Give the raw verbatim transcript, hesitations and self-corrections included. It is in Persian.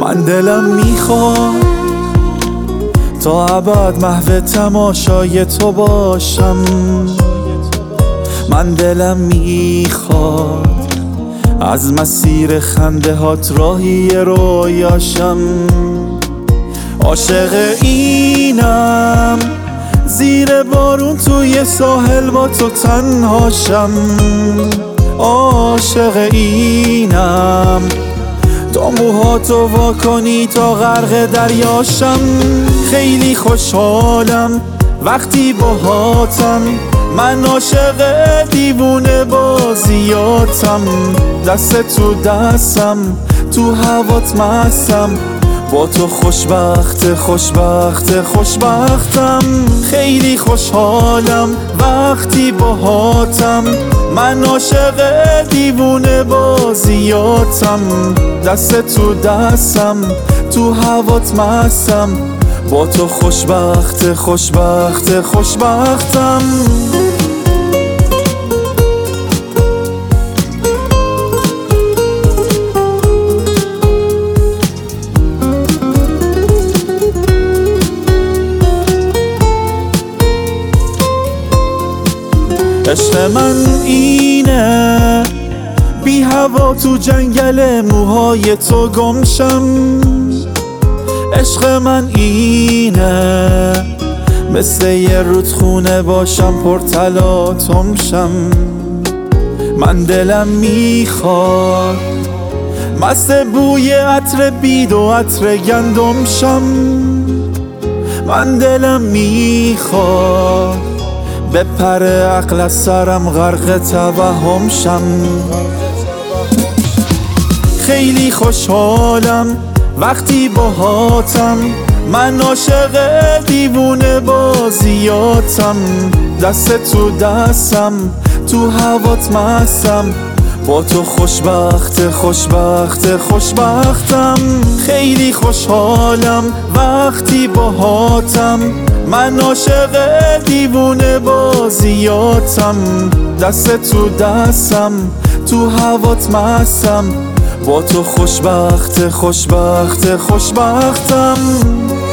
من دلم میخواد تا ابد محو تماشای تو باشم. من دلم میخواد از مسیر خنده هات راهی رویاشم. عاشق اینم زیر بارون توی ساحل با تو تنهاشم. عاشق اینم تا موهاتو وا کنی تا غرق دریاشم. خیلی خوشحالم وقتی باهاتم، من عاشق دیوونه بازیاتم. دست تو دستم تو هوات مستم، با تو خوشبخت خوشبخت خوشبختم. خیلی خوشحالم وقتی باهاتم، من عاشق دیوونه بازیاتم. دست تو دستم تو هوات مستم، با تو خوشبخت خوشبخت خوشبختم. عشق من اینه بی هوا تو جنگل موهای تو گمشم. عشق من اینه مثل یه رودخونه باشم پر تلاطمشم. من دلم میخواد مست بوی عطر بید و عطر گندمشم. من دلم میخواد به پر عقل از سرم غرق توهمشم. خیلی خوشحالم وقتی باهاتم، من عاشق دیوونه بازیاتم. دست تو دستم تو هوات مستم، با تو خوشبخت خوشبخت خوشبختم. خیلی خوشحالم وقتی باهاتم، من عاشق دیوونه بازیاتم. دست تو دستم تو هوات مستم، با تو خوشبخت خوشبخت خوشبختم.